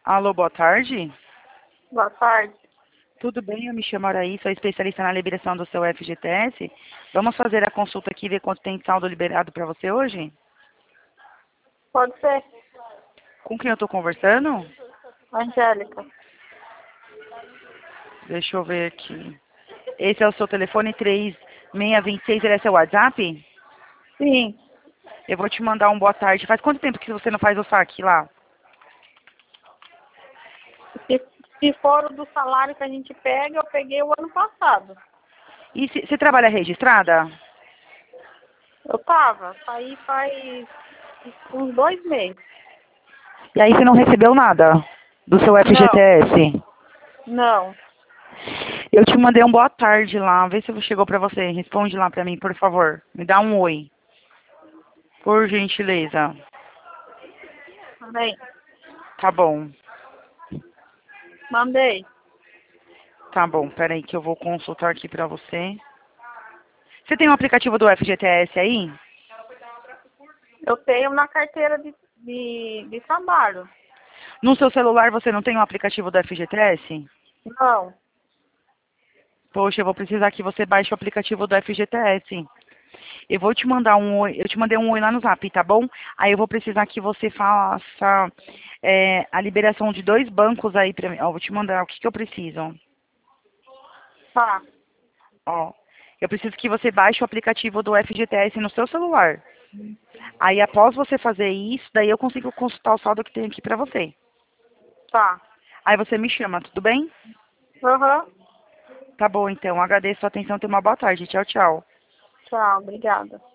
Alô, boa tarde. Boa tarde. Tudo bem? Eu me chamo Araí, sou especialista na liberação do seu FGTS. Vamos fazer a consulta aqui e ver quanto tem de saldo liberado para você hoje? Pode ser? Com quem eu estou conversando? Angélica. Deixa eu ver aqui. Esse é o seu telefone 3626, ele é seu WhatsApp? Sim. Eu vou te mandar um boa tarde. Faz quanto tempo que você não faz o saque lá? Se, se for o do salário que a gente pega, eu peguei o ano passado. E você trabalha registrada? Eu tava. Saí faz uns 2 meses. E aí você não recebeu nada do seu Não, FGTS? não. Eu te mandei um boa tarde lá. Vê se chegou pra você. Responde lá pra mim, por favor. Me dá um oi. Por gentileza. Mandei. Tá bom. Mandei. Tá bom. Peraí que eu vou consultar aqui pra você. Você tem um aplicativo do FGTS aí? Eu tenho na carteira de trabalho. No seu celular você não tem um aplicativo do FGTS? Não. Poxa, eu vou precisar que você baixe o aplicativo do FGTS. Eu vou te mandar um oi. Eu te mandei um oi lá no Zap, tá bom? Aí eu vou precisar que você faça a liberação de 2 bancos aí pra mim. Ó, vou te mandar o que que eu preciso. Tá. Ó, eu preciso que você baixe o aplicativo do FGTS no seu celular. Aí após você fazer isso, daí eu consigo consultar o saldo que tem aqui pra você. Tá. Aí você me chama, tudo bem? Aham. Tá bom, então. Agradeço a atenção. Tenha uma boa tarde. Tchau, tchau. Tchau. Obrigada.